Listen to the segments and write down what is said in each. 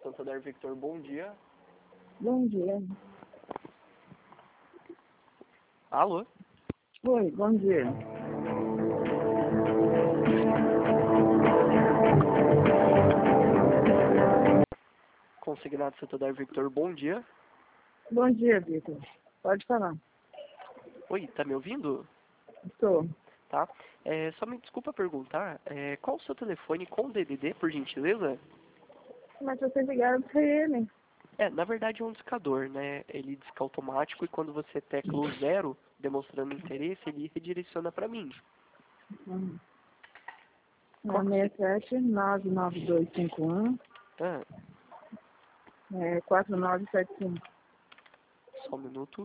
Santander Victor, bom dia. Bom dia. Alô? Oi, bom dia. Consignado Santander Victor, bom dia. Bom dia, Vitor. Pode falar. Oi, tá me ouvindo? Estou. Tá. Só me desculpa perguntar, qual o seu telefone com DDD, por gentileza? Mas vocês ligaram para ele. Na verdade é um discador, né? Ele disca automático e quando você tecla o 0, demonstrando interesse, ele redireciona para mim. Qual que 67 99251 Ah, 4975. só um minuto.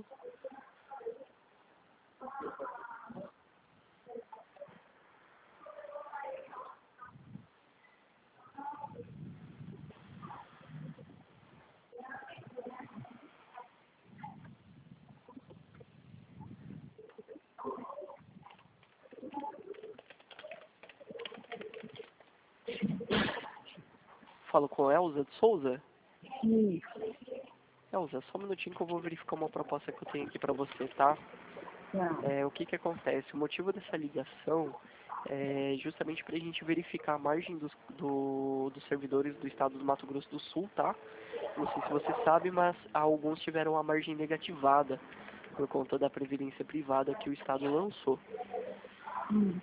Falo com Elza de Souza? Isso. Elza, só um minutinho que eu vou verificar uma proposta que eu tenho aqui para você, tá? Tá. O que acontece? O motivo dessa ligação é justamente para a gente verificar a margem dos servidores do estado do Mato Grosso do Sul, tá? Não sei se você sabe, mas alguns tiveram a margem negativada por conta da previdência privada que o estado lançou. Hum.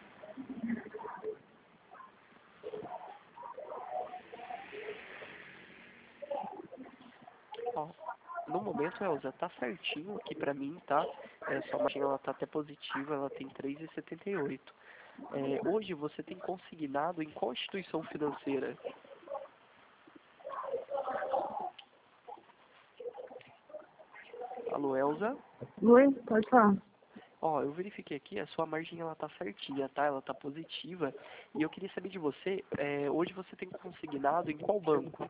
Ó, no momento, Elza, tá certinho aqui pra mim, tá? Sua margem ela tá até positiva, ela tem 3,78. Hoje você tem consignado em qual instituição financeira? Alô, Elza? Oi, pode falar. Ó, eu verifiquei aqui, a sua margem ela tá certinha, tá? Ela tá positiva. E eu queria saber de você, hoje você tem consignado em qual banco?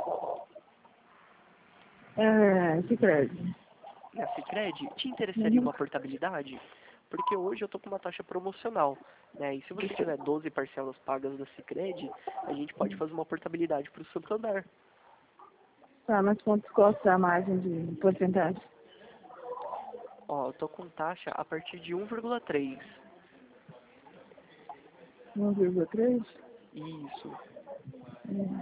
Sicredi. Na Sicredi? Te interessaria Uhum. uma portabilidade? Porque hoje eu tô com uma taxa promocional, né? E se você tiver 12 parcelas pagas da Sicredi, a gente pode fazer uma portabilidade para o Santander. Tá, mas quantos custa a margem de porcentagem? Ó, eu tô com taxa a partir de 1,3. 1,3? Isso. Hum.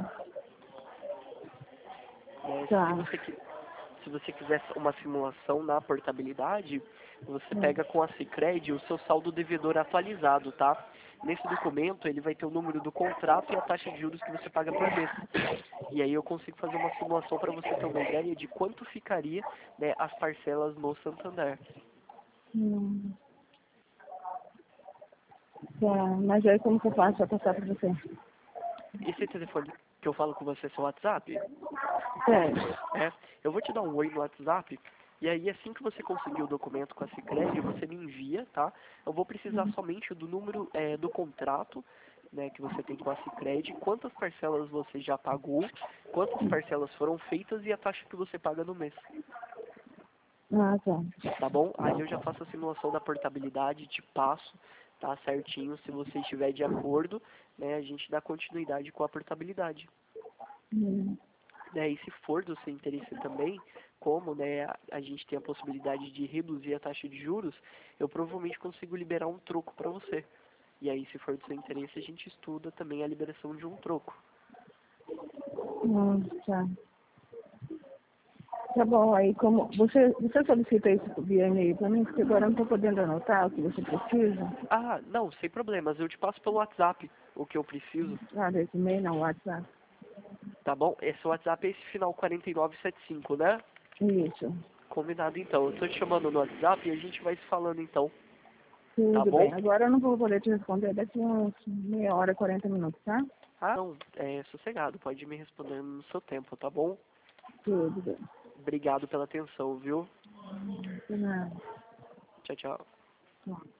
Né? Tá. Se você quiser uma simulação na portabilidade, você Hum. pega com a Sicredi o seu saldo devedor atualizado, tá? Nesse documento ele vai ter o número do contrato e a taxa de juros que você paga por mês. E aí eu consigo fazer uma simulação para você ter uma ideia de quanto ficaria, né, as parcelas no Santander. Hum. Tá, mas aí como que eu faço para passar para você? Esse telefone que eu falo com você é seu WhatsApp? Sério. Eu vou te dar um oi no WhatsApp, e aí assim que você conseguir o documento com a Sicredi, você me envia, tá? Eu vou precisar somente do número do contrato, né, que você tem com a Sicredi, quantas parcelas você já pagou, quantas parcelas foram feitas e a taxa que você paga no mês, Ah, tá. tá bom? Aí eu já faço a simulação da portabilidade, te passo, tá certinho, se você estiver de acordo, né, a gente dá continuidade com a portabilidade. Hum. Né, e se for do seu interesse também, como, né, a gente tem a possibilidade de reduzir a taxa de juros, eu provavelmente consigo liberar um troco para você. E aí, se for do seu interesse, a gente estuda também a liberação de um troco. Tá. Tá bom, aí como você solicita isso via e-mail para mim, porque agora eu não estou podendo anotar o que você precisa. Ah, não, sem problemas, eu te passo pelo WhatsApp o que eu preciso, Ah, desse e-mail não, WhatsApp. tá bom? Esse WhatsApp é esse final 4975, né? Isso. Combinado então, eu tô te chamando no WhatsApp e a gente vai se falando então, tá Tudo bom? bem. Agora eu não vou poder te responder daqui uns meia hora, 40 minutos, tá? Ah, não, sossegado, pode me responder no seu tempo, tá bom? Tudo bem. Obrigado pela atenção, viu? De nada. Tchau, tchau. Tchau.